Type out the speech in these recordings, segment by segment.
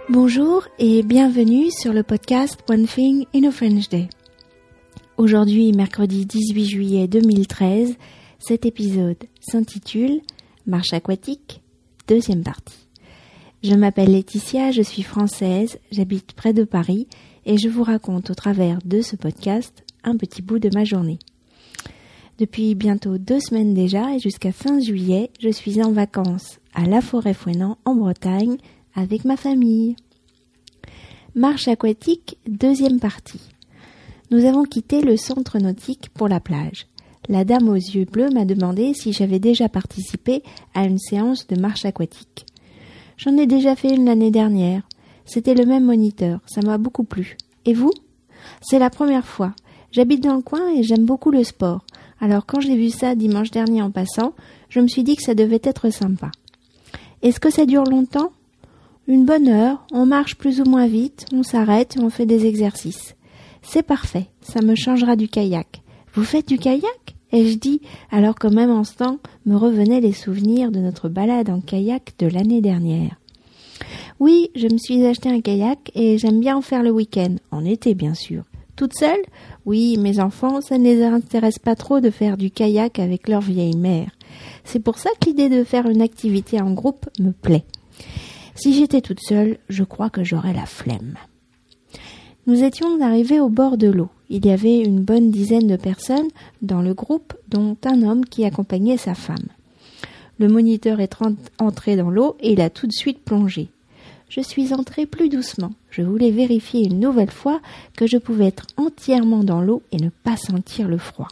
Bonjour et bienvenue sur le podcast One Thing in a French Day. Aujourd'hui, mercredi 18 juillet 2013, cet épisode s'intitule Marche aquatique, deuxième partie. Je m'appelle Laetitia, je suis française, j'habite près de Paris et je vous raconte au travers de ce podcast un petit bout de ma journée. Depuis bientôt 2 semaines déjà et jusqu'à fin juillet, je suis en vacances à La Forêt-Fouesnant en Bretagne avec ma famille. Marche aquatique, deuxième partie. Nous avons quitté le centre nautique pour la plage. La dame aux yeux bleus m'a demandé si j'avais déjà participé à une séance de marche aquatique. J'en ai déjà fait une l'année dernière. C'était le même moniteur, ça m'a beaucoup plu. Et vous ? C'est la première fois. J'habite dans le coin et j'aime beaucoup le sport. Alors quand j'ai vu ça dimanche dernier en passant, je me suis dit que ça devait être sympa. Est-ce que ça dure longtemps ? Une bonne heure, on marche plus ou moins vite, on s'arrête et on fait des exercices. C'est parfait, ça me changera du kayak. Vous faites du kayak ? Ai-je dit, alors qu'au même instant me revenaient les souvenirs de notre balade en kayak de l'année dernière. Oui, je me suis acheté un kayak et j'aime bien en faire le week-end, en été bien sûr. Toute seule ? Oui, mes enfants, ça ne les intéresse pas trop de faire du kayak avec leur vieille mère. C'est pour ça que l'idée de faire une activité en groupe me plaît. Si j'étais toute seule, je crois que j'aurais la flemme. Nous étions arrivés au bord de l'eau. Il y avait une bonne dizaine de personnes dans le groupe, dont un homme qui accompagnait sa femme. Le moniteur est entré dans l'eau et il a tout de suite plongé. Je suis entrée plus doucement. Je voulais vérifier une nouvelle fois que je pouvais être entièrement dans l'eau et ne pas sentir le froid.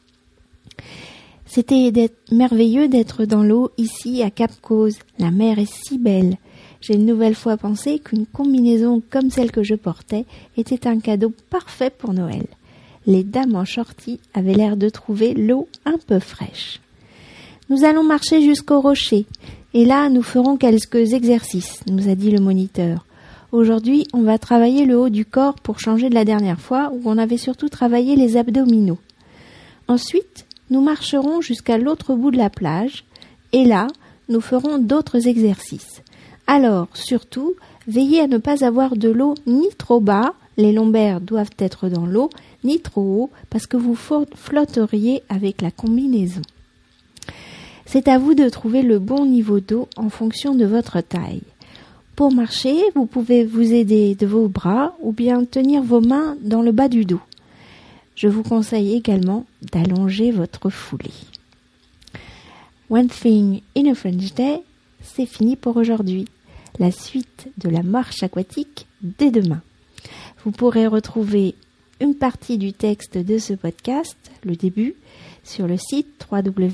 C'était merveilleux d'être dans l'eau ici à Cap Cause. La mer est si belle. J'ai une nouvelle fois pensé qu'une combinaison comme celle que je portais était un cadeau parfait pour Noël. Les dames en shorty avaient l'air de trouver l'eau un peu fraîche. Nous allons marcher jusqu'au rocher. Et là, nous ferons quelques exercices, nous a dit le moniteur. Aujourd'hui, on va travailler le haut du corps pour changer de la dernière fois où on avait surtout travaillé les abdominaux. Ensuite, nous marcherons jusqu'à l'autre bout de la plage et là, nous ferons d'autres exercices. Alors, surtout, veillez à ne pas avoir de l'eau ni trop bas, les lombaires doivent être dans l'eau, ni trop haut, parce que vous flotteriez avec la combinaison. C'est à vous de trouver le bon niveau d'eau en fonction de votre taille. Pour marcher, vous pouvez vous aider de vos bras ou bien tenir vos mains dans le bas du dos. Je vous conseille également d'allonger votre foulée. One Thing in a French Day, c'est fini pour aujourd'hui. La suite de la marche aquatique dès demain. Vous pourrez retrouver une partie du texte de ce podcast, le début, sur le site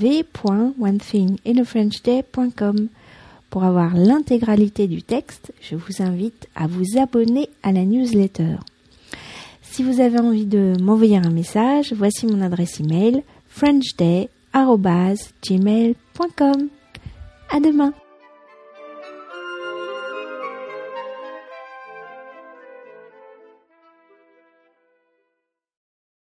www.onethinginafrenchday.com. Pour avoir l'intégralité du texte, je vous invite à vous abonner à la newsletter. Si vous avez envie de m'envoyer un message, voici mon adresse email frenchday@gmail.com. À demain.